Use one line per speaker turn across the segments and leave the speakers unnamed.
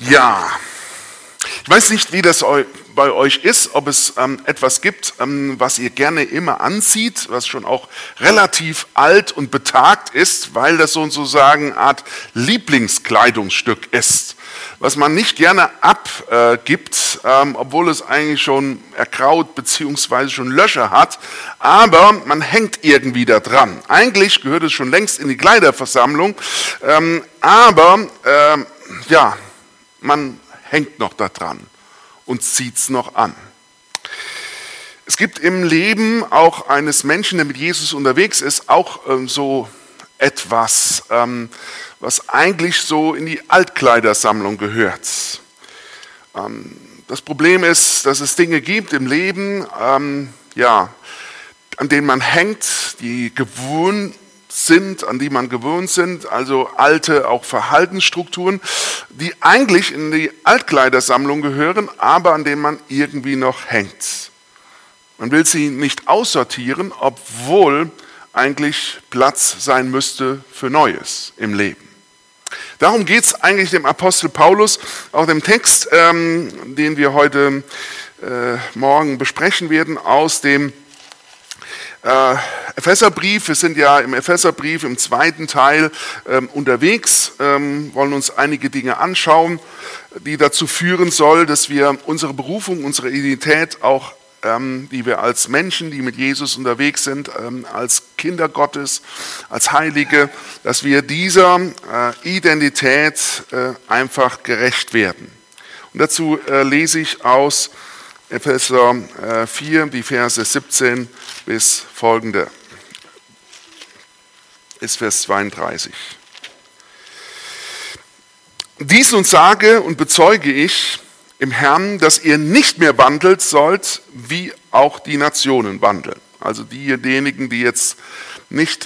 Ja, ich weiß nicht, wie das bei euch ist, ob es etwas gibt, was ihr gerne immer anzieht, was schon auch relativ alt und betagt ist, weil das sozusagen eine Art Lieblingskleidungsstück ist, was man nicht gerne abgibt, obwohl es eigentlich schon ergraut bzw. schon Löcher hat, aber man hängt irgendwie da dran. Eigentlich gehört es schon längst in die Kleiderversammlung, aber man hängt noch da dran und zieht es noch an. Es gibt im Leben auch eines Menschen, der mit Jesus unterwegs ist, auch so etwas, was eigentlich so in die Altkleidersammlung gehört. Das Problem ist, dass es Dinge gibt im Leben, an denen man hängt, an die man gewöhnt sind, also alte auch Verhaltensstrukturen, die eigentlich in die Altkleidersammlung gehören, aber an denen man irgendwie noch hängt. Man will sie nicht aussortieren, obwohl eigentlich Platz sein müsste für Neues im Leben. Darum geht es eigentlich dem Apostel Paulus, auch dem Text, den wir heute Morgen besprechen werden, aus dem Epheserbrief. Wir sind ja im Epheserbrief im zweiten Teil unterwegs, wollen uns einige Dinge anschauen, die dazu führen soll, dass wir unsere Berufung, unsere Identität auch, die wir als Menschen, die mit Jesus unterwegs sind, als Kinder Gottes, als Heilige, dass wir dieser Identität einfach gerecht werden. Und dazu lese ich aus Epheser 4, die Verse 17 bis folgende, ist Vers 32. Dies nun sage und bezeuge ich im Herrn, dass ihr nicht mehr wandelt sollt, wie auch die Nationen wandeln. Also diejenigen, die jetzt nicht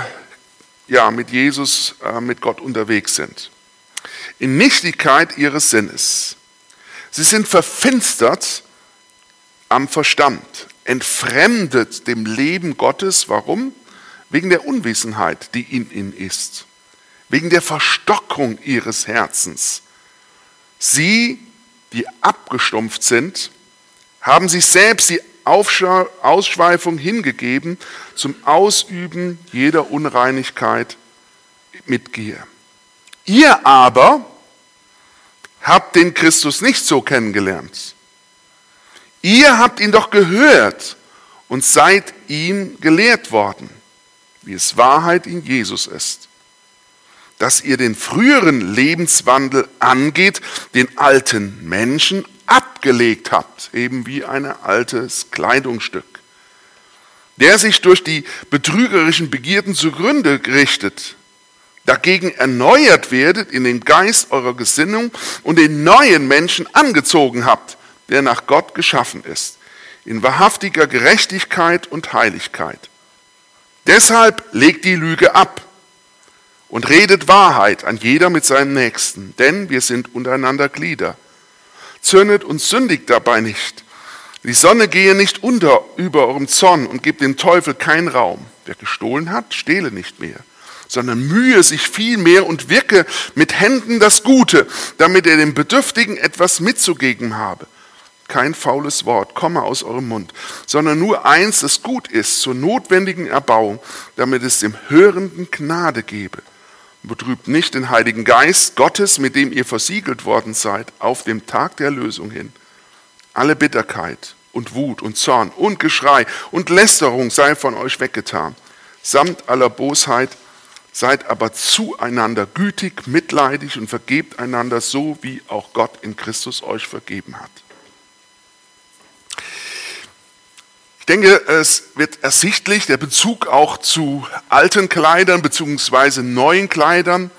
mit Jesus, mit Gott unterwegs sind. In Nichtigkeit ihres Sinnes. Sie sind verfinstert am Verstand, entfremdet dem Leben Gottes. Warum? Wegen der Unwissenheit, die in ihnen ist. Wegen der Verstockung ihres Herzens. Sie, die abgestumpft sind, haben sich selbst die Ausschweifung hingegeben zum Ausüben jeder Unreinigkeit mit Gier. Ihr aber habt den Christus nicht so kennengelernt. Ihr habt ihn doch gehört und seid ihm gelehrt worden, wie es Wahrheit in Jesus ist. Dass ihr den früheren Lebenswandel angeht, den alten Menschen abgelegt habt, eben wie ein altes Kleidungsstück, der sich durch die betrügerischen Begierden zugrunde richtet. Dagegen erneuert werdet in dem Geist eurer Gesinnung und den neuen Menschen angezogen habt, der nach Gott geschaffen ist, in wahrhaftiger Gerechtigkeit und Heiligkeit. Deshalb legt die Lüge ab und redet Wahrheit an jeder mit seinem Nächsten, denn wir sind untereinander Glieder. Zürnet und sündigt dabei nicht. Die Sonne gehe nicht unter über eurem Zorn und gebt dem Teufel keinen Raum. Wer gestohlen hat, stehle nicht mehr, sondern mühe sich viel mehr und wirke mit Händen das Gute, damit er dem Bedürftigen etwas mitzugeben habe. Kein faules Wort komme aus eurem Mund, sondern nur eins, das gut ist, zur notwendigen Erbauung, damit es dem Hörenden Gnade gebe. Betrübt nicht den Heiligen Geist Gottes, mit dem ihr versiegelt worden seid, auf dem Tag der Erlösung hin. Alle Bitterkeit und Wut und Zorn und Geschrei und Lästerung sei von euch weggetan. Samt aller Bosheit seid aber zueinander gütig, mitleidig und vergebt einander so, wie auch Gott in Christus euch vergeben hat. Ich denke, es wird ersichtlich, der Bezug auch zu alten Kleidern bzw. neuen Kleidern,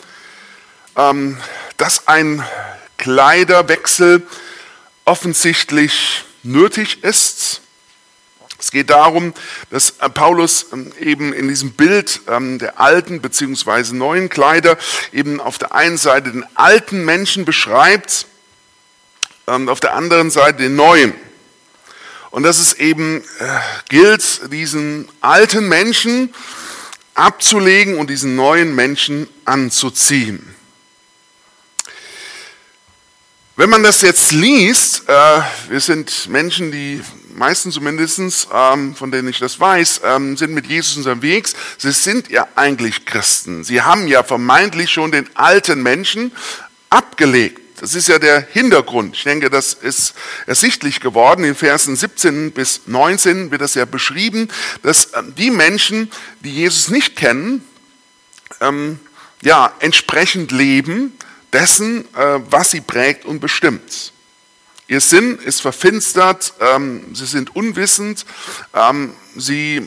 dass ein Kleiderwechsel offensichtlich nötig ist. Es geht darum, dass Paulus eben in diesem Bild der alten bzw. neuen Kleider eben auf der einen Seite den alten Menschen beschreibt und auf der anderen Seite den neuen. Und dass es eben gilt, diesen alten Menschen abzulegen und diesen neuen Menschen anzuziehen. Wenn man das jetzt liest, wir sind Menschen, die meisten zumindest, von denen ich das weiß, sind mit Jesus unterwegs. Sie sind ja eigentlich Christen. Sie haben ja vermeintlich schon den alten Menschen abgelegt. Das ist ja der Hintergrund. Ich denke, das ist ersichtlich geworden. In Versen 17 bis 19 wird das ja beschrieben, dass die Menschen, die Jesus nicht kennen, entsprechend leben dessen, was sie prägt und bestimmt. Ihr Sinn ist verfinstert, sie sind unwissend, sie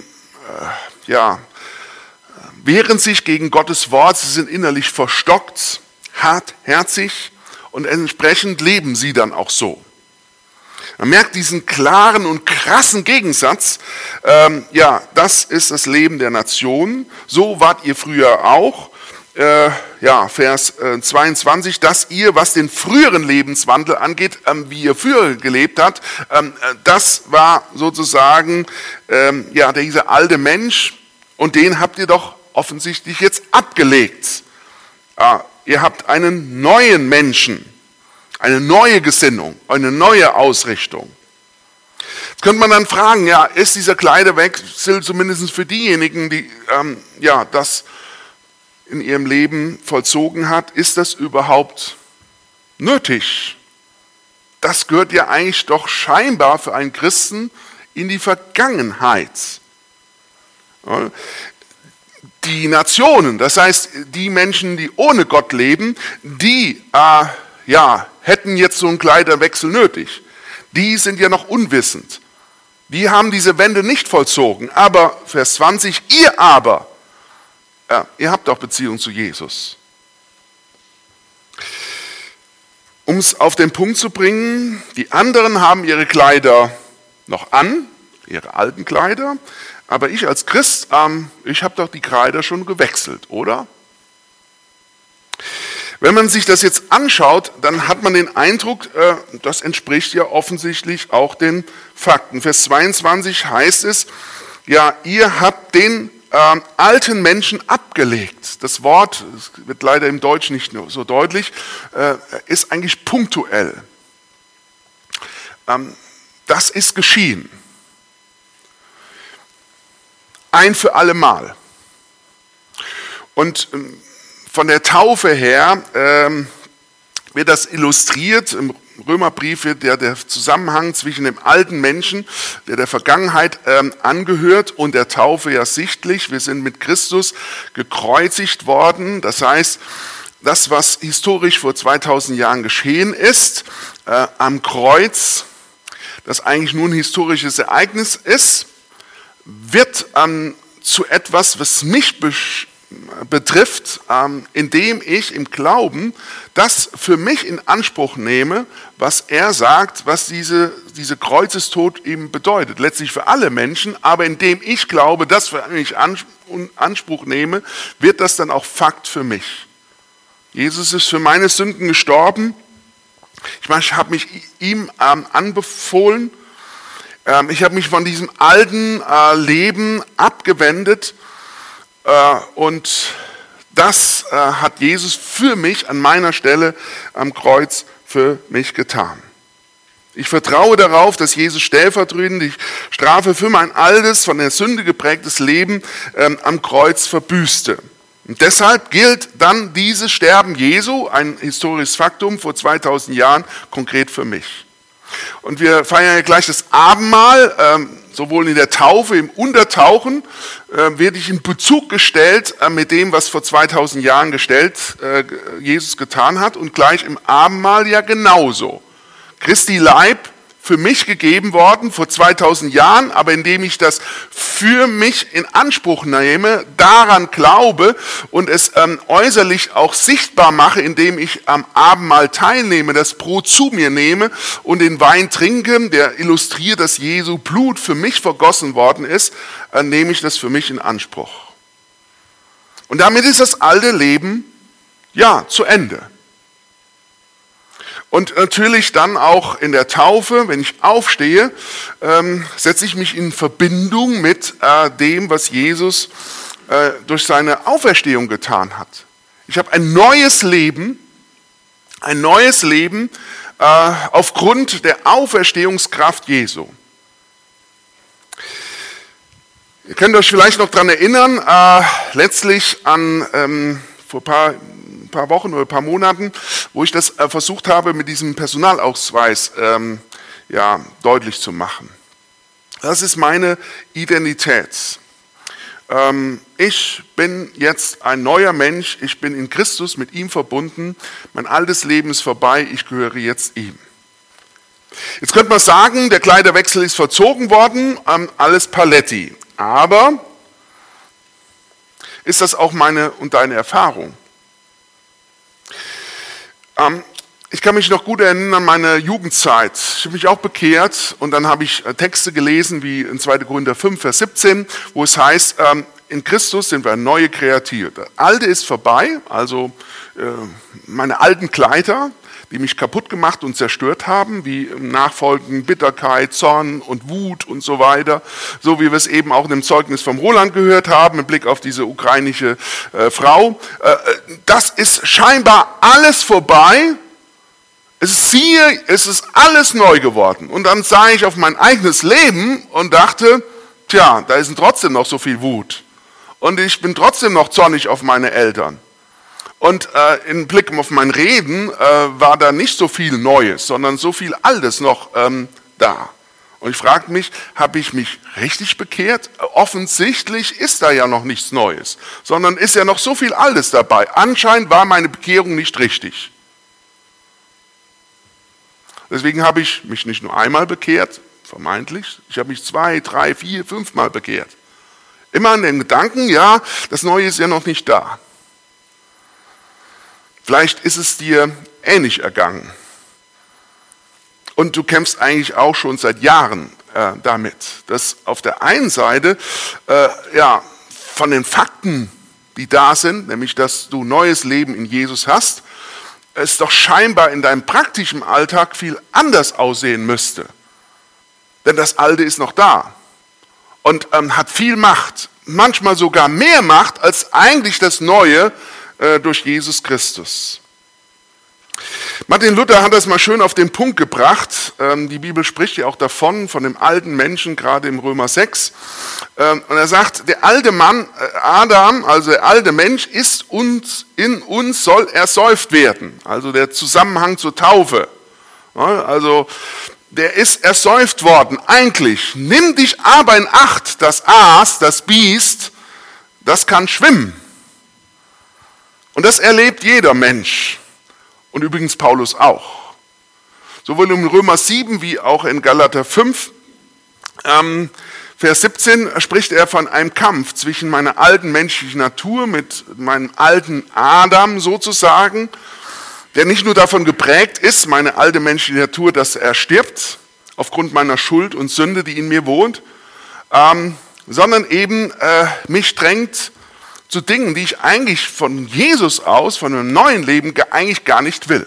wehren sich gegen Gottes Wort, sie sind innerlich verstockt, hartherzig und entsprechend leben sie dann auch so. Man merkt diesen klaren und krassen Gegensatz, das ist das Leben der Nation, so wart ihr früher auch. Vers 22, dass ihr, was den früheren Lebenswandel angeht, wie ihr früher gelebt habt, das war sozusagen dieser alte Mensch und den habt ihr doch offensichtlich jetzt abgelegt. Ihr habt einen neuen Menschen, eine neue Gesinnung, eine neue Ausrichtung. Jetzt könnte man dann fragen, ist dieser Kleiderwechsel zumindest für diejenigen, die das in ihrem Leben vollzogen hat, ist das überhaupt nötig? Das gehört ja eigentlich doch scheinbar für einen Christen in die Vergangenheit. Die Nationen, das heißt die Menschen, die ohne Gott leben, die hätten jetzt so einen Kleiderwechsel nötig. Die sind ja noch unwissend. Die haben diese Wende nicht vollzogen. Aber Vers 20, ihr aber, ihr habt auch Beziehung zu Jesus. Um es auf den Punkt zu bringen, die anderen haben ihre Kleider noch an, ihre alten Kleider, aber ich als Christ, ich habe doch die Kleider schon gewechselt, oder? Wenn man sich das jetzt anschaut, dann hat man den Eindruck, das entspricht ja offensichtlich auch den Fakten. Vers 22 heißt es, ihr habt den alten Menschen abgelegt. Das Wort, das wird leider im Deutsch nicht so deutlich, ist eigentlich punktuell. Das ist geschehen. Ein für alle Mal. Und von der Taufe her wird das illustriert. Im Römerbrief wird der Zusammenhang zwischen dem alten Menschen, der Vergangenheit angehört, und der Taufe ja sichtlich. Wir sind mit Christus gekreuzigt worden. Das heißt, das, was historisch vor 2000 Jahren geschehen ist, am Kreuz, das eigentlich nur ein historisches Ereignis ist, wird zu etwas, was mich betrifft, indem ich im Glauben das für mich in Anspruch nehme, was er sagt, was diese Kreuzestod eben bedeutet. Letztlich für alle Menschen, aber indem ich glaube, das für mich in Anspruch nehme, wird das dann auch Fakt für mich. Jesus ist für meine Sünden gestorben. Ich habe mich ihm anbefohlen. Ich habe mich von diesem alten Leben abgewendet. Und das hat Jesus für mich an meiner Stelle am Kreuz für mich getan. Ich vertraue darauf, dass Jesus stellvertretend die Strafe für mein altes, von der Sünde geprägtes Leben am Kreuz verbüßte. Und deshalb gilt dann dieses Sterben Jesu, ein historisches Faktum vor 2000 Jahren, konkret für mich. Und wir feiern ja gleich das Abendmahl, sowohl in der Taufe, im Untertauchen, werde ich in Bezug gestellt mit dem, was vor 2000 Jahren Jesus getan hat, und gleich im Abendmahl ja genauso. Christi Leib für mich gegeben worden vor 2000 Jahren, aber indem ich das für mich in Anspruch nehme, daran glaube und es äußerlich auch sichtbar mache, indem ich am Abendmahl teilnehme, das Brot zu mir nehme und den Wein trinke, der illustriert, dass Jesu Blut für mich vergossen worden ist, nehme ich das für mich in Anspruch. Und damit ist das alte Leben zu Ende. Und natürlich dann auch in der Taufe, wenn ich aufstehe, setze ich mich in Verbindung mit dem, was Jesus durch seine Auferstehung getan hat. Ich habe ein neues Leben, Ein neues Leben aufgrund der Auferstehungskraft Jesu. Ihr könnt euch vielleicht noch daran erinnern, letztlich vor ein paar Wochen oder ein paar Monaten, wo ich das versucht habe, mit diesem Personalausweis deutlich zu machen. Das ist meine Identität. Ich bin jetzt ein neuer Mensch, ich bin in Christus mit ihm verbunden, mein altes Leben ist vorbei, ich gehöre jetzt ihm. Jetzt könnte man sagen, der Kleiderwechsel ist vollzogen worden, alles Paletti. Aber ist das auch meine und deine Erfahrung? Ich kann mich noch gut erinnern an meine Jugendzeit. Ich habe mich auch bekehrt und dann habe ich Texte gelesen wie in 2. Korinther 5, Vers 17, wo es heißt, in Christus sind wir neue Kreatur. Das Alte ist vorbei, also meine alten Kleider, die mich kaputt gemacht und zerstört haben, wie im Nachfolgen Bitterkeit, Zorn und Wut und so weiter, so wie wir es eben auch in dem Zeugnis vom Roland gehört haben, mit Blick auf diese ukrainische Frau. Das ist scheinbar alles vorbei. Es ist alles neu geworden. Und dann sah ich auf mein eigenes Leben und dachte, tja, da ist trotzdem noch so viel Wut. Und ich bin trotzdem noch zornig auf meine Eltern. Und im Blick auf mein Reden war da nicht so viel Neues, sondern so viel Altes noch da. Und ich fragte mich, habe ich mich richtig bekehrt? Offensichtlich ist da ja noch nichts Neues, sondern ist ja noch so viel Altes dabei. Anscheinend war meine Bekehrung nicht richtig. Deswegen habe ich mich nicht nur einmal bekehrt, vermeintlich, ich habe mich 2, 3, 4, 5 Mal bekehrt. Immer an den Gedanken, ja, das Neue ist ja noch nicht da. Vielleicht ist es dir ähnlich ergangen. Und du kämpfst eigentlich auch schon seit Jahren damit, dass auf der einen Seite von den Fakten, die da sind, nämlich dass du neues Leben in Jesus hast, es doch scheinbar in deinem praktischen Alltag viel anders aussehen müsste. Denn das Alte ist noch da und hat viel Macht, manchmal sogar mehr Macht als eigentlich das Neue durch Jesus Christus. Martin Luther hat das mal schön auf den Punkt gebracht. Die Bibel spricht ja auch davon, von dem alten Menschen, gerade im Römer 6. Und er sagt, der alte Mann, Adam, also der alte Mensch, in uns soll ersäuft werden. Also der Zusammenhang zur Taufe. Also der ist ersäuft worden. Eigentlich, nimm dich aber in Acht, das Aas, das Biest, das kann schwimmen. Und das erlebt jeder Mensch. Und übrigens Paulus auch. Sowohl in Römer 7 wie auch in Galater 5, Vers 17 spricht er von einem Kampf zwischen meiner alten menschlichen Natur mit meinem alten Adam sozusagen, der nicht nur davon geprägt ist, meine alte menschliche Natur, dass er stirbt, aufgrund meiner Schuld und Sünde, die in mir wohnt, sondern eben mich drängt zu Dingen, die ich eigentlich von Jesus aus, von einem neuen Leben eigentlich gar nicht will.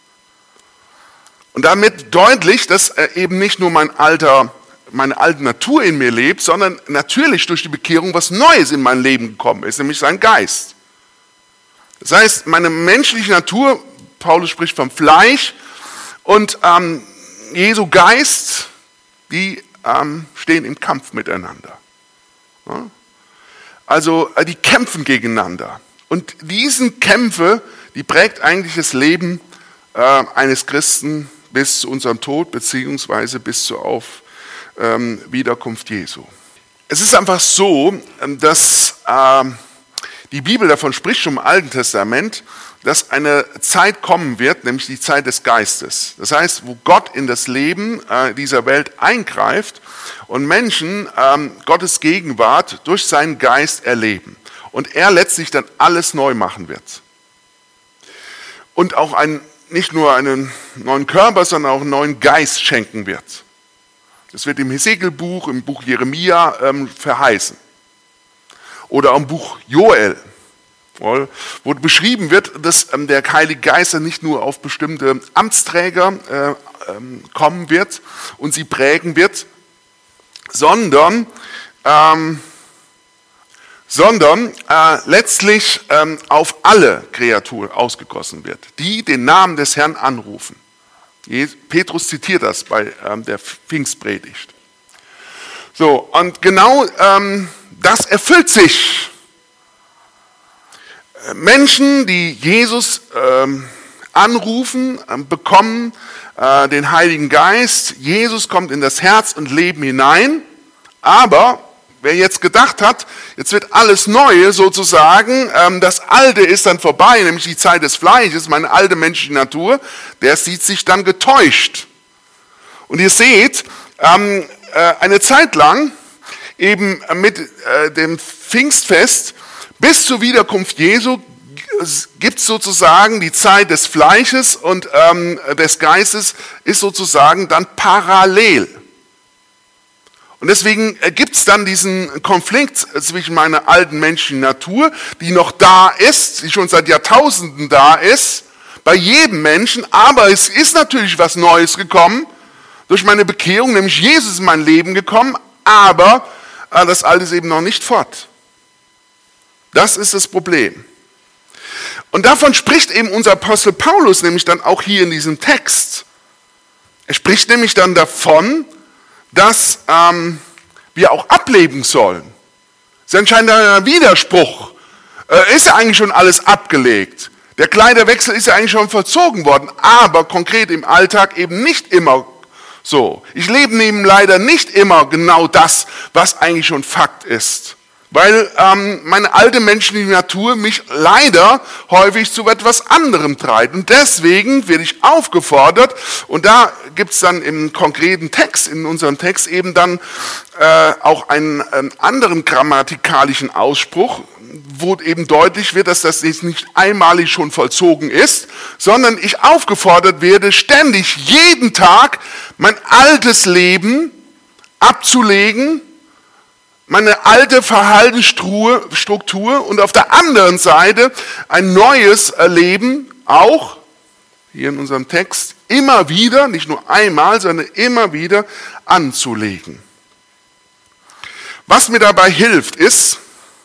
Und damit deutlich, dass eben nicht nur meine alte Natur in mir lebt, sondern natürlich durch die Bekehrung was Neues in mein Leben gekommen ist, nämlich sein Geist. Das heißt, meine menschliche Natur, Paulus spricht vom Fleisch, und Jesu Geist, die stehen im Kampf miteinander. Ja? Also die kämpfen gegeneinander. Und diesen Kämpfe, die prägt eigentlich das Leben eines Christen bis zu unserem Tod, beziehungsweise bis zur Wiederkunft Jesu. Es ist einfach so, dass die Bibel davon spricht, schon im Alten Testament, dass eine Zeit kommen wird, nämlich die Zeit des Geistes. Das heißt, wo Gott in das Leben dieser Welt eingreift und Menschen Gottes Gegenwart durch seinen Geist erleben. Und er letztlich dann alles neu machen wird. Und auch nicht nur einen neuen Körper, sondern auch einen neuen Geist schenken wird. Das wird im Hesekiel-Buch, im Buch Jeremia verheißen. Oder im Buch Joel, wo beschrieben wird, dass der Heilige Geist nicht nur auf bestimmte Amtsträger kommen wird und sie prägen wird, sondern sondern letztlich auf alle Kreaturen ausgegossen wird, die den Namen des Herrn anrufen. Petrus zitiert das bei der Pfingstpredigt. So, und genau das erfüllt sich. Menschen, die Jesus anrufen, bekommen den Heiligen Geist. Jesus kommt in das Herz und Leben hinein. Aber wer jetzt gedacht hat, jetzt wird alles Neue sozusagen, das Alte ist dann vorbei, nämlich die Zeit des Fleisches, meine alte menschliche Natur, der sieht sich dann getäuscht. Und ihr seht, eine Zeit lang, eben mit dem Pfingstfest, bis zur Wiederkunft Jesu, gibt es sozusagen die Zeit des Fleisches und des Geistes ist sozusagen dann parallel. Und deswegen gibt es dann diesen Konflikt zwischen meiner alten menschlichen Natur, die noch da ist, die schon seit Jahrtausenden da ist, bei jedem Menschen, aber es ist natürlich was Neues gekommen, durch meine Bekehrung, nämlich Jesus ist in mein Leben gekommen, aber das Alte ist eben noch nicht fort. Das ist das Problem. Und davon spricht eben unser Apostel Paulus nämlich dann auch hier in diesem Text. Er spricht nämlich dann davon, dass wir auch ableben sollen. Das ist anscheinend ein Widerspruch. Ist ja eigentlich schon alles abgelegt. Der Kleiderwechsel ist ja eigentlich schon vollzogen worden, aber konkret im Alltag eben nicht immer so. Ich lebe eben leider nicht immer genau das, was eigentlich schon Fakt ist. Weil meine alte menschliche Natur mich leider häufig zu etwas anderem treibt. Und deswegen werde ich aufgefordert, und da gibt es dann im konkreten Text, in unserem Text eben dann auch einen anderen grammatikalischen Ausspruch, wo eben deutlich wird, dass das jetzt nicht einmalig schon vollzogen ist, sondern ich aufgefordert werde, ständig, jeden Tag mein altes Leben abzulegen, meine alte Verhaltensstruktur und auf der anderen Seite ein neues Leben, auch hier in unserem Text, immer wieder, nicht nur einmal, sondern immer wieder anzulegen. Was mir dabei hilft, ist,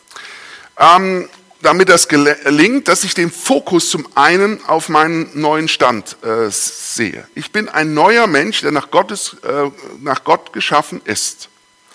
damit das gelingt, dass ich den Fokus zum einen auf meinen neuen Stand sehe. Ich bin ein neuer Mensch, der nach Gott geschaffen ist.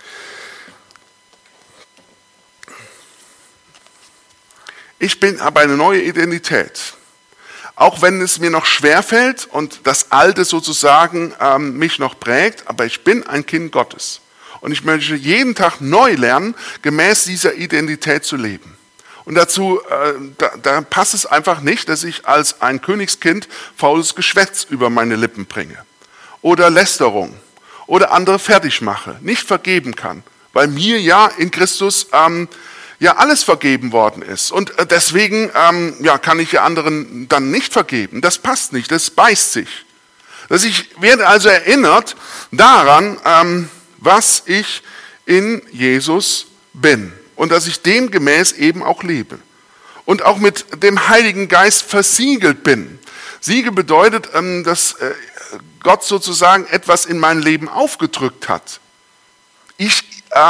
Ich habe eine neue Identität. Auch wenn es mir noch schwerfällt und das Alte sozusagen mich noch prägt, aber ich bin ein Kind Gottes. Und ich möchte jeden Tag neu lernen, gemäß dieser Identität zu leben. Und dazu da passt es einfach nicht, dass ich als ein Königskind faules Geschwätz über meine Lippen bringe. Oder Lästerung. Oder andere fertig mache, nicht vergeben kann. Weil mir ja in Christus ja alles vergeben worden ist. Und deswegen kann ich ja anderen dann nicht vergeben. Das passt nicht, das beißt sich. Ich werde also erinnert daran, was ich in Jesus bin. Und dass ich demgemäß eben auch lebe. Und auch mit dem Heiligen Geist versiegelt bin. Siegel bedeutet, dass Gott sozusagen etwas in mein Leben aufgedrückt hat. Ich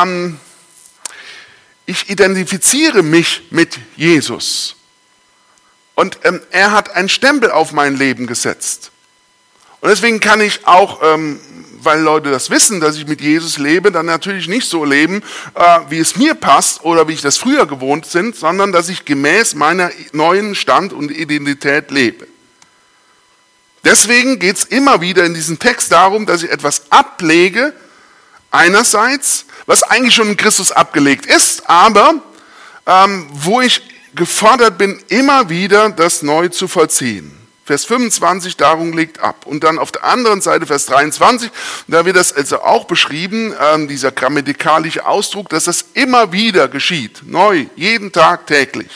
identifiziere mich mit Jesus. Und er hat einen Stempel auf mein Leben gesetzt. Und deswegen kann ich auch, weil Leute das wissen, dass ich mit Jesus lebe, dann natürlich nicht so leben, wie es mir passt oder wie ich das früher gewohnt bin, sondern dass ich gemäß meiner neuen Stand und Identität lebe. Deswegen geht es immer wieder in diesem Text darum, dass ich etwas ablege, einerseits, was eigentlich schon in Christus abgelegt ist, aber wo ich gefordert bin, immer wieder das neu zu vollziehen. Vers 25, darum legt ab. Und dann auf der anderen Seite Vers 23, da wird das also auch beschrieben, dieser grammatikalische Ausdruck, dass das immer wieder geschieht, neu, jeden Tag, täglich.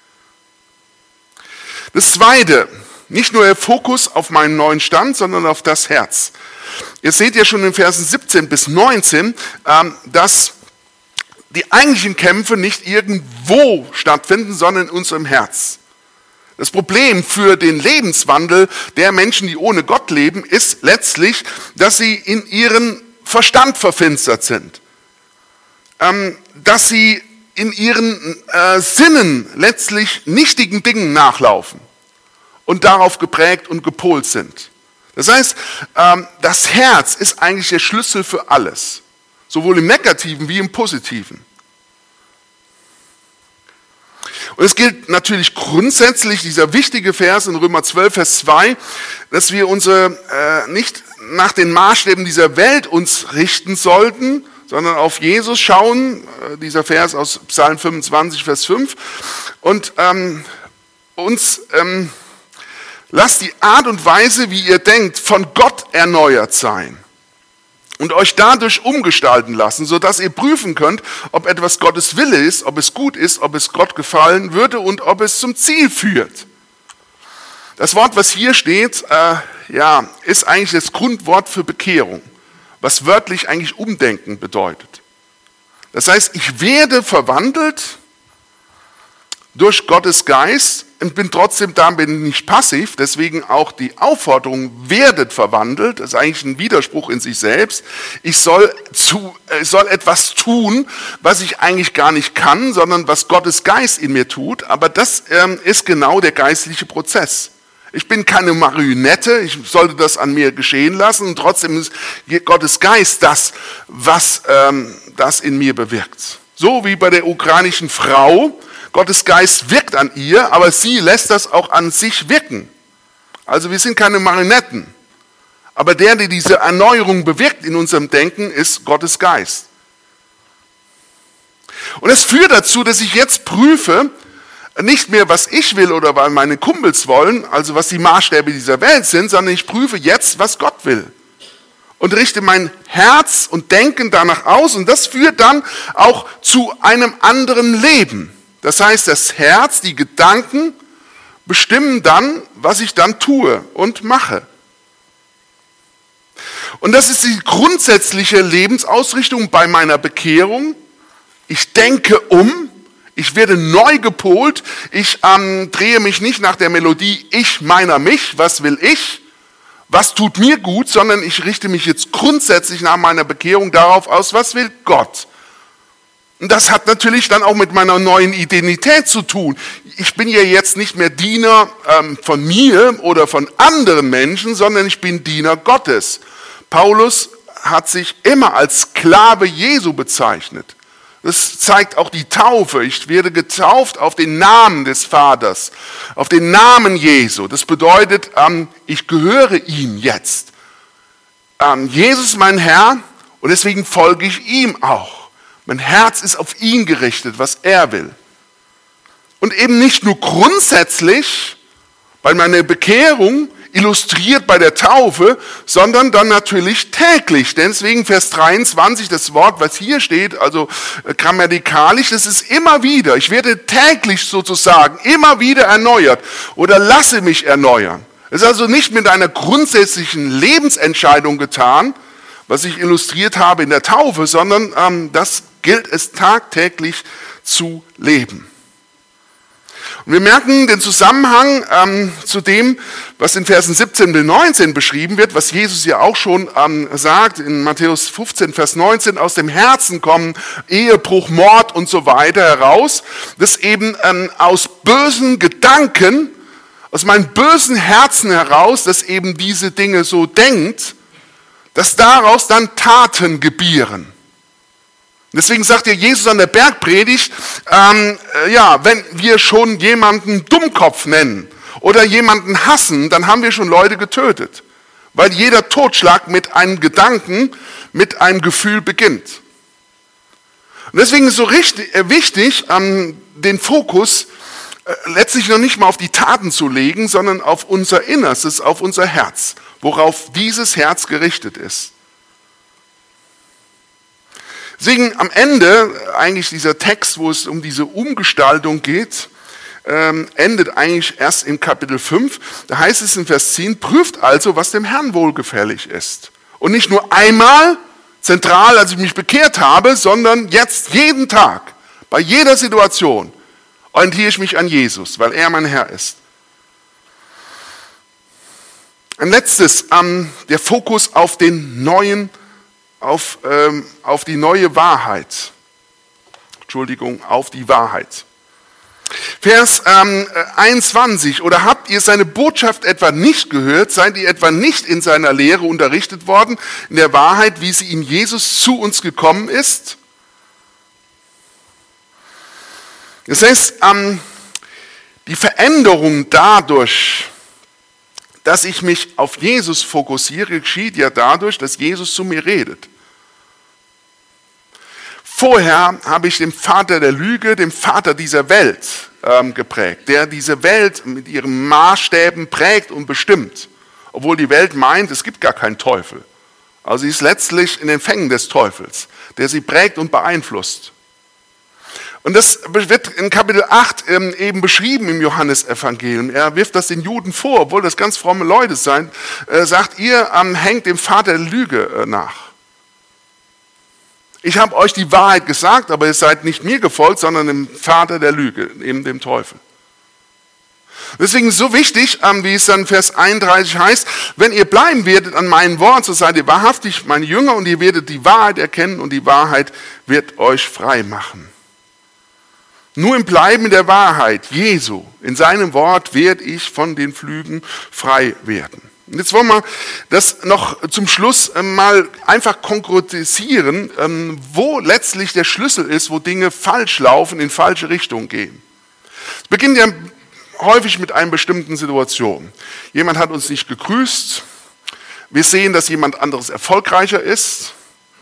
Das Zweite, nicht nur der Fokus auf meinen neuen Stand, sondern auf das Herz. Ihr seht ja schon in Versen 17 bis 19, dass die eigentlichen Kämpfe nicht irgendwo stattfinden, sondern in unserem Herz. Das Problem für den Lebenswandel der Menschen, die ohne Gott leben, ist letztlich, dass sie in ihren Verstand verfinstert sind. Dass sie in ihren Sinnen letztlich nichtigen Dingen nachlaufen und darauf geprägt und gepolt sind. Das heißt, das Herz ist eigentlich der Schlüssel für alles, sowohl im Negativen wie im Positiven. Und es gilt natürlich grundsätzlich, dieser wichtige Vers in Römer 12, Vers 2, dass wir nicht nach den Maßstäben dieser Welt uns richten sollten, sondern auf Jesus schauen, dieser Vers aus Psalm 25, Vers 5, und lasst die Art und Weise, wie ihr denkt, von Gott erneuert sein und euch dadurch umgestalten lassen, sodass ihr prüfen könnt, ob etwas Gottes Wille ist, ob es gut ist, ob es Gott gefallen würde und ob es zum Ziel führt. Das Wort, was hier steht, ist eigentlich das Grundwort für Bekehrung, was wörtlich eigentlich Umdenken bedeutet. Das heißt, ich werde verwandelt durch Gottes Geist und bin trotzdem damit nicht passiv, deswegen auch die Aufforderung, werdet verwandelt, das ist eigentlich ein Widerspruch in sich selbst. Ich soll etwas tun, was ich eigentlich gar nicht kann, sondern was Gottes Geist in mir tut, aber das ist genau der geistliche Prozess. Ich bin keine Marionette, ich sollte das an mir geschehen lassen und trotzdem ist Gottes Geist das, was das in mir bewirkt. So wie bei der ukrainischen Frau, Gottes Geist wirkt an ihr, aber sie lässt das auch an sich wirken. Also wir sind keine Marionetten. Aber der diese Erneuerung bewirkt in unserem Denken, ist Gottes Geist. Und es führt dazu, dass ich jetzt prüfe, nicht mehr, was ich will oder was meine Kumpels wollen, also was die Maßstäbe dieser Welt sind, sondern ich prüfe jetzt, was Gott will. Und richte mein Herz und Denken danach aus. Und das führt dann auch zu einem anderen Leben. Das heißt, das Herz, die Gedanken bestimmen dann, was ich dann tue und mache. Und das ist die grundsätzliche Lebensausrichtung bei meiner Bekehrung. Ich denke um, ich werde neu gepolt, ich drehe mich nicht nach der Melodie ich, meiner, mich, was will ich, was tut mir gut, sondern ich richte mich jetzt grundsätzlich nach meiner Bekehrung darauf aus, was will Gott. Und das hat natürlich dann auch mit meiner neuen Identität zu tun. Ich bin ja jetzt nicht mehr Diener von mir oder von anderen Menschen, sondern ich bin Diener Gottes. Paulus hat sich immer als Sklave Jesu bezeichnet. Das zeigt auch die Taufe. Ich werde getauft auf den Namen des Vaters, auf den Namen Jesu. Das bedeutet, ich gehöre ihm jetzt. Jesus ist mein Herr und deswegen folge ich ihm auch. Mein Herz ist auf ihn gerichtet, was er will. Und eben nicht nur grundsätzlich bei meiner Bekehrung, illustriert bei der Taufe, sondern dann natürlich täglich. Deswegen Vers 23, das Wort, was hier steht, also grammatikalisch, das ist immer wieder. Ich werde täglich sozusagen immer wieder erneuert oder lasse mich erneuern. Es ist also nicht mit einer grundsätzlichen Lebensentscheidung getan, was ich illustriert habe in der Taufe, sondern das gilt es tagtäglich zu leben. Und wir merken den Zusammenhang zu dem, was in Versen 17 bis 19 beschrieben wird, was Jesus ja auch schon sagt, in Matthäus 15, Vers 19, aus dem Herzen kommen Ehebruch, Mord und so weiter heraus, dass eben aus bösen Gedanken, aus meinem bösen Herzen heraus, dass eben diese Dinge so denkt, dass daraus dann Taten gebieren. Deswegen sagt ja Jesus an der Bergpredigt, wenn wir schon jemanden Dummkopf nennen oder jemanden hassen, dann haben wir schon Leute getötet. Weil jeder Totschlag mit einem Gedanken, mit einem Gefühl beginnt. Und deswegen ist es so wichtig, den Fokus letztlich noch nicht mal auf die Taten zu legen, sondern auf unser Innerstes, auf unser Herz, worauf dieses Herz gerichtet ist. Deswegen am Ende, eigentlich dieser Text, wo es um diese Umgestaltung geht, endet eigentlich erst im Kapitel 5. Da heißt es in Vers 10, prüft also, was dem Herrn wohlgefällig ist. Und nicht nur einmal, zentral, als ich mich bekehrt habe, sondern jetzt jeden Tag, bei jeder Situation, orientiere ich mich an Jesus, weil er mein Herr ist. Ein letztes, der Fokus auf den neuen, auf die neue Wahrheit. auf die Wahrheit. Vers 21, oder habt ihr seine Botschaft etwa nicht gehört, seid ihr etwa nicht in seiner Lehre unterrichtet worden, in der Wahrheit, wie sie in Jesus zu uns gekommen ist? Das heißt, die Veränderung dadurch, dass ich mich auf Jesus fokussiere, geschieht ja dadurch, dass Jesus zu mir redet. Vorher habe ich den Vater der Lüge, den Vater dieser Welt geprägt, der diese Welt mit ihren Maßstäben prägt und bestimmt, obwohl die Welt meint, es gibt gar keinen Teufel. Also sie ist letztlich in den Fängen des Teufels, der sie prägt und beeinflusst. Und das wird in Kapitel 8 eben beschrieben im Johannesevangelium. Er wirft das den Juden vor, obwohl das ganz fromme Leute seien, sagt, ihr hängt dem Vater der Lüge nach. Ich habe euch die Wahrheit gesagt, aber ihr seid nicht mir gefolgt, sondern dem Vater der Lüge, eben dem Teufel. Deswegen ist es so wichtig, wie es dann Vers 31 heißt, wenn ihr bleiben werdet an meinen Worten, so seid ihr wahrhaftig meine Jünger und ihr werdet die Wahrheit erkennen und die Wahrheit wird euch frei machen. Nur im Bleiben in der Wahrheit, Jesu, in seinem Wort werde ich von den Flügen frei werden. Und jetzt wollen wir das noch zum Schluss mal einfach konkretisieren, wo letztlich der Schlüssel ist, wo Dinge falsch laufen, in falsche Richtungen gehen. Es beginnt ja häufig mit einer bestimmten Situation. Jemand hat uns nicht gegrüßt, wir sehen, dass jemand anderes erfolgreicher ist,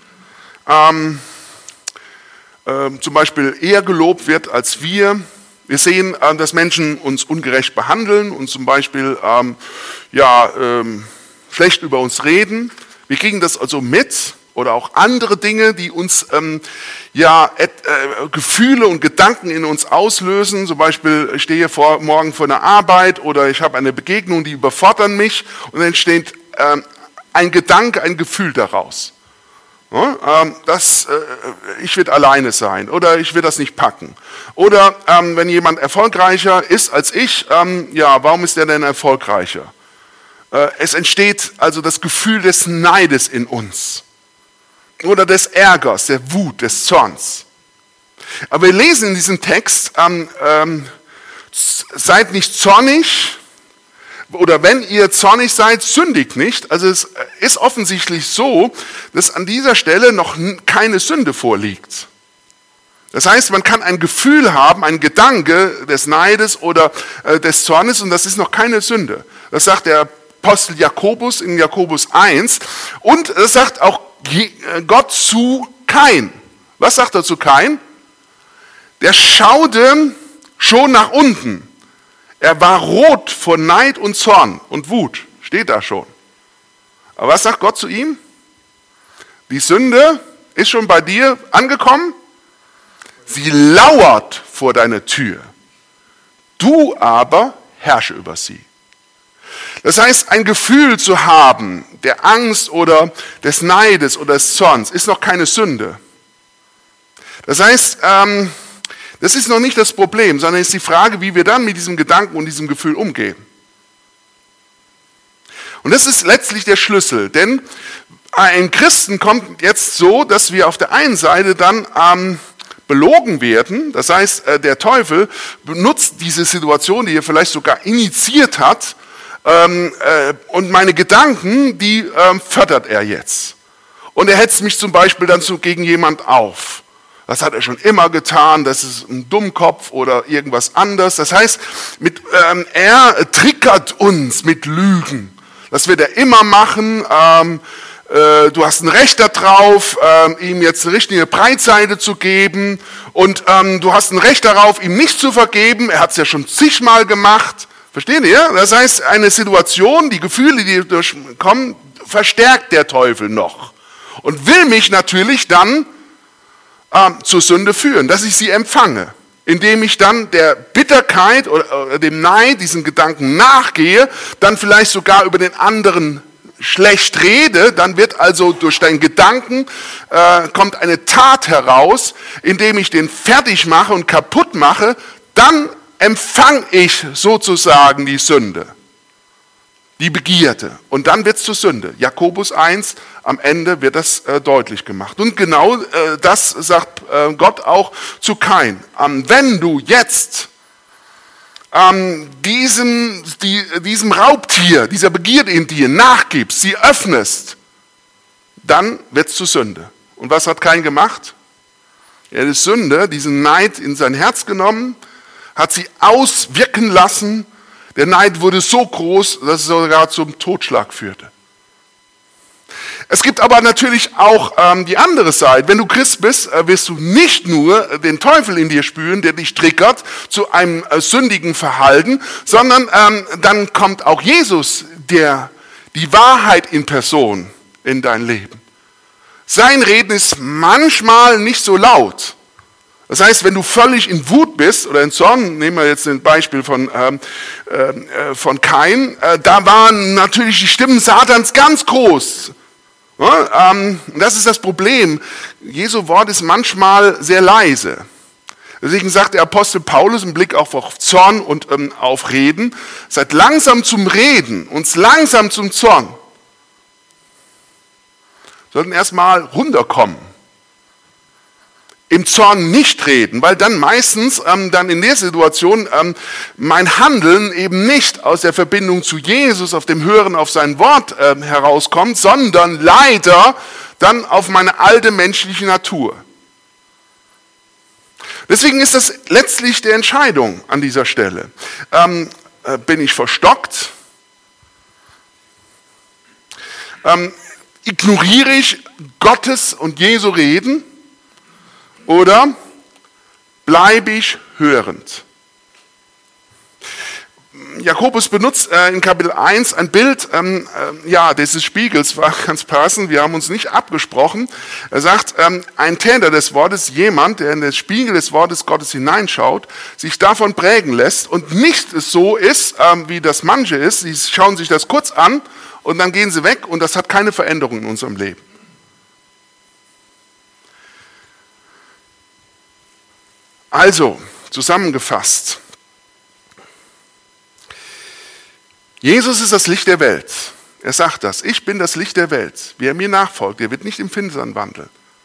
zum Beispiel eher gelobt wird als wir. Wir sehen, dass Menschen uns ungerecht behandeln und zum Beispiel schlecht über uns reden. Wir kriegen das also mit oder auch andere Dinge, die uns Gefühle und Gedanken in uns auslösen. Zum Beispiel, ich stehe morgen vor einer Arbeit oder ich habe eine Begegnung, die überfordern mich und dann entsteht ein Gedanke, ein Gefühl daraus. Ich werde alleine sein oder ich will das nicht packen. Oder wenn jemand erfolgreicher ist als ich, warum ist der denn erfolgreicher? Es entsteht also das Gefühl des Neides in uns oder des Ärgers, der Wut, des Zorns. Aber wir lesen in diesem Text, seid nicht zornig, oder wenn ihr zornig seid, sündigt nicht. Also es ist offensichtlich so, dass an dieser Stelle noch keine Sünde vorliegt. Das heißt, man kann ein Gefühl haben, ein Gedanke des Neides oder des Zornes und das ist noch keine Sünde. Das sagt der Apostel Jakobus in Jakobus 1 und das sagt auch Gott zu Kain. Was sagt er zu Kain? Der schaute schon nach unten. Er war rot vor Neid und Zorn und Wut, steht da schon. Aber was sagt Gott zu ihm? Die Sünde ist schon bei dir angekommen. Sie lauert vor deiner Tür. Du aber herrsche über sie. Das heißt, ein Gefühl zu haben, der Angst oder des Neides oder des Zorns, ist noch keine Sünde. Das heißt, das ist noch nicht das Problem, sondern es ist die Frage, wie wir dann mit diesem Gedanken und diesem Gefühl umgehen. Und das ist letztlich der Schlüssel, denn ein Christen kommt jetzt so, dass wir auf der einen Seite dann belogen werden, das heißt, der Teufel benutzt diese Situation, die er vielleicht sogar initiiert hat, und meine Gedanken, die fördert er jetzt. Und er hetzt mich zum Beispiel dann so gegen jemand auf. Das hat er schon immer getan, das ist ein Dummkopf oder irgendwas anderes. Das heißt, er triggert uns mit Lügen. Das wird er immer machen. Du hast ein Recht darauf, ihm jetzt eine richtige Breitseite zu geben. Und du hast ein Recht darauf, ihm nicht zu vergeben. Er hat es ja schon zigmal gemacht. Versteht ihr? Das heißt, eine Situation, die Gefühle, die durchkommen, verstärkt der Teufel noch. Und will mich natürlich dann zur Sünde führen, dass ich sie empfange, indem ich dann der Bitterkeit oder dem Neid, diesen Gedanken nachgehe, dann vielleicht sogar über den anderen schlecht rede, dann wird also durch deinen Gedanken kommt eine Tat heraus, indem ich den fertig mache und kaputt mache, dann empfange ich sozusagen die Sünde. die Begierde. Und dann wird es zur Sünde. Jakobus 1, am Ende wird das deutlich gemacht. Und genau das sagt Gott auch zu Kain. Wenn du jetzt diesem Raubtier, dieser Begierde in dir nachgibst, sie öffnest, dann wird es zur Sünde. Und was hat Kain gemacht? Er hat die Sünde, diesen Neid in sein Herz genommen, hat sie auswirken lassen. Der Neid wurde so groß, dass es sogar zum Totschlag führte. Es gibt aber natürlich auch die andere Seite. Wenn du Christ bist, wirst du nicht nur den Teufel in dir spüren, der dich triggert zu einem sündigen Verhalten, sondern dann kommt auch Jesus, der die Wahrheit in Person in dein Leben. Sein Reden ist manchmal nicht so laut. Das heißt, wenn du völlig in Wut bist oder in Zorn, nehmen wir jetzt ein Beispiel von Kain, da waren natürlich die Stimmen Satans ganz groß. Ja, das ist das Problem. Jesu Wort ist manchmal sehr leise. Deswegen sagt der Apostel Paulus im Blick auch auf Zorn und auf Reden, seid langsam zum Reden und langsam zum Zorn. Sollten erstmal runterkommen. Im Zorn nicht reden, weil dann meistens dann in der Situation mein Handeln eben nicht aus der Verbindung zu Jesus, auf dem Hören auf sein Wort herauskommt, sondern leider dann auf meine alte menschliche Natur. Deswegen ist das letztlich die Entscheidung an dieser Stelle. Bin ich verstockt? Ignoriere ich Gottes und Jesu Reden? Oder bleibe ich hörend? Jakobus benutzt in Kapitel 1 ein Bild dieses Spiegels, war ganz passend, wir haben uns nicht abgesprochen. Er sagt, ein Täter des Wortes, jemand, der in den Spiegel des Wortes Gottes hineinschaut, sich davon prägen lässt und nicht so ist, wie das manche ist. Sie schauen sich das kurz an und dann gehen sie weg und das hat keine Veränderung in unserem Leben. Also, zusammengefasst. Jesus ist das Licht der Welt. Er sagt das. Ich bin das Licht der Welt. Wer mir nachfolgt, der wird nicht im Finstern wandeln.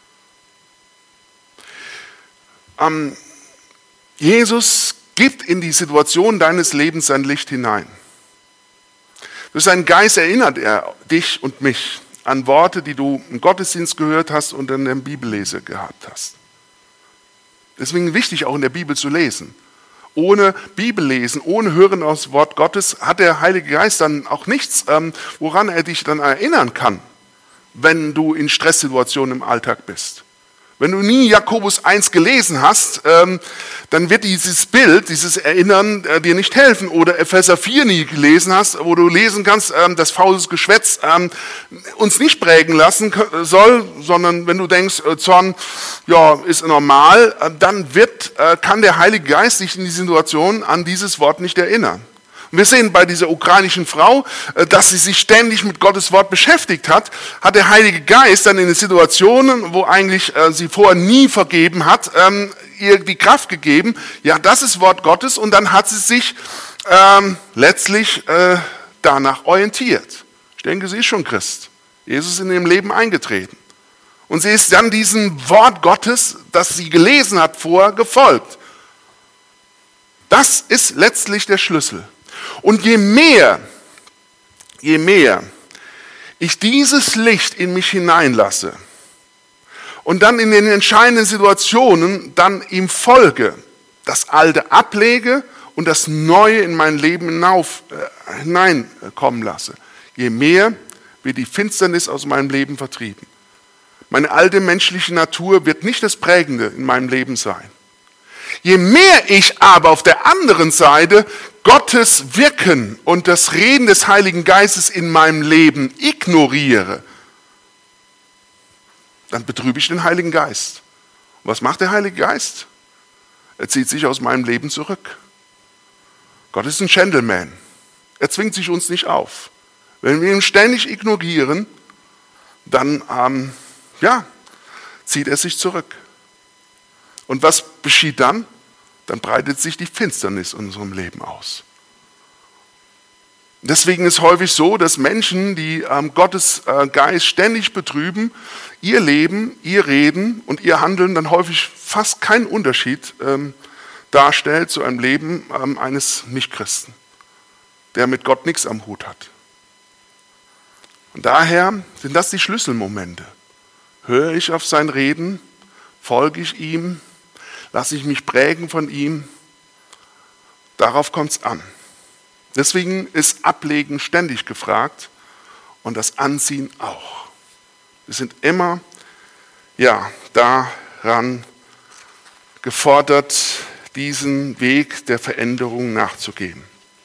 Jesus gibt in die Situation deines Lebens sein Licht hinein. Durch seinen Geist erinnert er dich und mich an Worte, die du im Gottesdienst gehört hast und in der Bibellese gehabt hast. Deswegen wichtig, auch in der Bibel zu lesen. Ohne Bibellesen, ohne Hören aus Wort Gottes hat der Heilige Geist dann auch nichts, woran er dich dann erinnern kann, wenn du in Stresssituationen im Alltag bist. Wenn du nie Jakobus 1 gelesen hast, dann wird dieses Bild, dieses Erinnern dir nicht helfen. Oder Epheser 4 nie gelesen hast, wo du lesen kannst, dass faules Geschwätz uns nicht prägen lassen soll, sondern wenn du denkst, Zorn ist normal, dann kann der Heilige Geist dich in die Situation an dieses Wort nicht erinnern. Und wir sehen bei dieser ukrainischen Frau, dass sie sich ständig mit Gottes Wort beschäftigt hat der Heilige Geist dann in den Situationen, wo eigentlich sie vorher nie vergeben hat, ihr die Kraft gegeben, ja, das ist Wort Gottes, und dann hat sie sich letztlich danach orientiert. Ich denke, sie ist schon Christ. Jesus ist in ihrem Leben eingetreten. Und sie ist dann diesem Wort Gottes, das sie gelesen hat, vorher gefolgt. Das ist letztlich der Schlüssel. Und je mehr ich dieses Licht in mich hineinlasse und dann in den entscheidenden Situationen dann ihm folge, das Alte ablege und das Neue in mein Leben hineinkommen lasse, je mehr wird die Finsternis aus meinem Leben vertrieben. Meine alte menschliche Natur wird nicht das Prägende in meinem Leben sein. Je mehr ich aber auf der anderen Seite Gottes Wirken und das Reden des Heiligen Geistes in meinem Leben ignoriere, dann betrübe ich den Heiligen Geist. Und was macht der Heilige Geist? Er zieht sich aus meinem Leben zurück. Gott ist ein Gentleman. Er zwingt sich uns nicht auf. Wenn wir ihn ständig ignorieren, dann zieht er sich zurück. Und was geschieht dann? Dann breitet sich die Finsternis in unserem Leben aus. Deswegen ist häufig so, dass Menschen, die Gottes Geist ständig betrüben, ihr Leben, ihr Reden und ihr Handeln dann häufig fast keinen Unterschied darstellt zu einem Leben eines Nichtchristen, der mit Gott nichts am Hut hat. Und daher sind das die Schlüsselmomente. Höre ich auf sein Reden, folge ich ihm, lasse ich mich prägen von ihm, darauf kommt es an. Deswegen ist Ablegen ständig gefragt und das Anziehen auch. Wir sind immer daran gefordert, diesen Weg der Veränderung nachzugehen.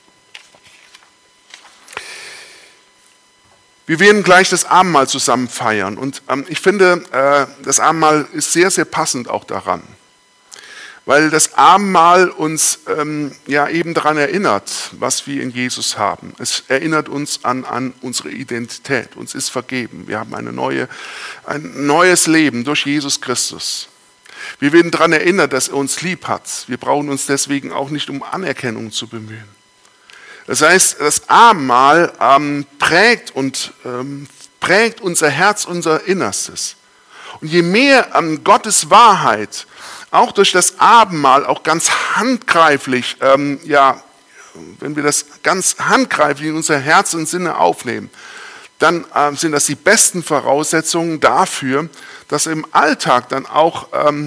Wir werden gleich das Abendmahl zusammen feiern und ich finde, das Abendmahl ist sehr, sehr passend auch daran. Weil das Abendmahl uns eben daran erinnert, was wir in Jesus haben. Es erinnert uns an unsere Identität. Uns ist vergeben. Wir haben ein neues Leben durch Jesus Christus. Wir werden daran erinnert, dass er uns lieb hat. Wir brauchen uns deswegen auch nicht um Anerkennung zu bemühen. Das heißt, das Abendmahl prägt unser Herz, unser Innerstes. Und je mehr Gottes Wahrheit auch durch das Abendmahl, auch ganz handgreiflich, wenn wir das ganz handgreiflich in unser Herz und Sinne aufnehmen, dann sind das die besten Voraussetzungen dafür, dass im Alltag dann auch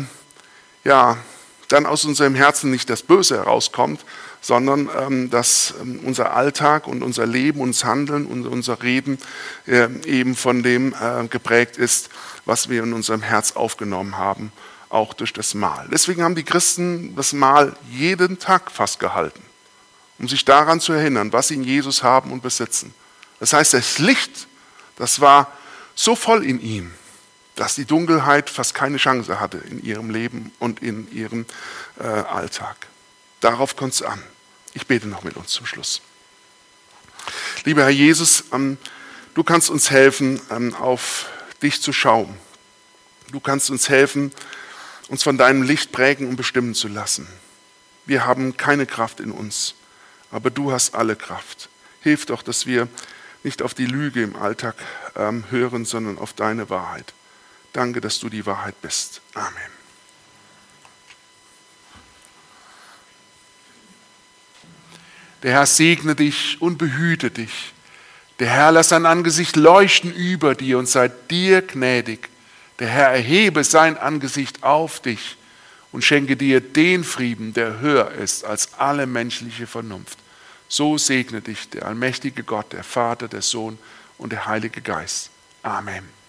dann aus unserem Herzen nicht das Böse herauskommt, sondern dass unser Alltag und unser Leben, unser Handeln und unser Reden eben von dem geprägt ist, was wir in unserem Herz aufgenommen haben, auch durch das Mahl. Deswegen haben die Christen das Mahl jeden Tag fast gehalten, um sich daran zu erinnern, was sie in Jesus haben und besitzen. Das heißt, das Licht, das war so voll in ihm, dass die Dunkelheit fast keine Chance hatte in ihrem Leben und in ihrem Alltag. Darauf kommt es an. Ich bete noch mit uns zum Schluss. Lieber Herr Jesus, du kannst uns helfen, auf dich zu schauen. Du kannst uns helfen, uns von deinem Licht prägen und bestimmen zu lassen. Wir haben keine Kraft in uns, aber du hast alle Kraft. Hilf doch, dass wir nicht auf die Lüge im Alltag hören, sondern auf deine Wahrheit. Danke, dass du die Wahrheit bist. Amen. Der Herr segne dich und behüte dich. Der Herr lasse sein Angesicht leuchten über dir und sei dir gnädig. Der Herr erhebe sein Angesicht auf dich und schenke dir den Frieden, der höher ist als alle menschliche Vernunft. So segne dich der allmächtige Gott, der Vater, der Sohn und der Heilige Geist. Amen.